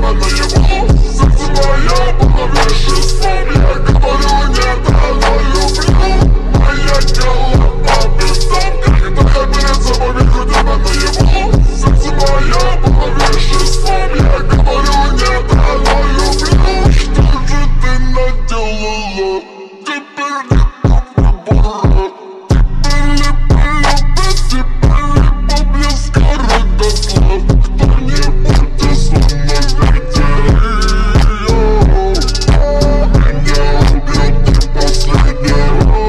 тебя наяву. Сердце мое было веществом, я говорю нет, оно люблю. Моя голова бетон, когда я перед собой вижу тебя наяву. Сердце мое было веществом, я говорю нет, оно люблю. Что же ты наделала? Теперь нет выбора. Теперь либо любить, теперь либо близко родосла. Кто-нибудь из лунной ветер. Меня убьет ты последнего.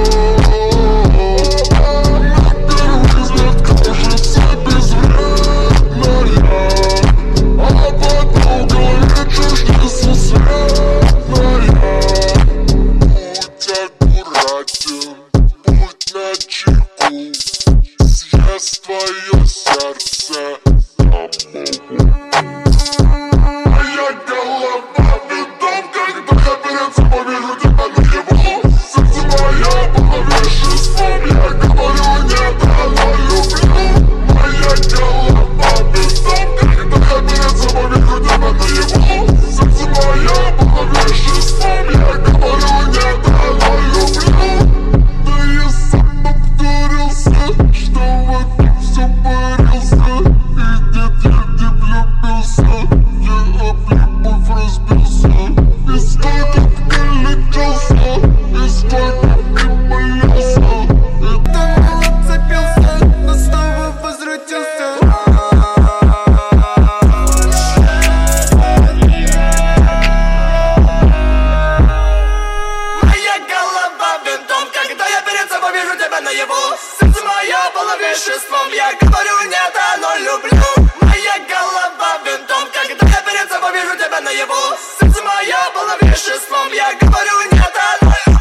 На первый взгляд кажется безвредная, а потом говорит, что несусветная. Будь аккуратен, будь начеку, съест твое сердце. Моя голова бетон, когда я перед собой вижу тебя наяву. Сердце мое было веществом, я говорю нет, оно люблю. Моя голова бетон, когда я перед собой вижу тебя наяву. Сердце мое было веществом, я говорю нет, оно люблю. Да я сам обдурился, что в этом все порился. И нет, я не влюбился, я об любовь разбился. И сколько ты летелся, и сколько ты молился. Давно отцепился, но снова возвратился. Моя голова бинтом, когда я перед собой вижу тебя наяву. Сердце мое было веществом, я говорю нет, оно люблю. Моя голова бинтом, когда я перед собой вижу тебя наяву. Сердце мое было веществом, я говорю нет, оно люблю.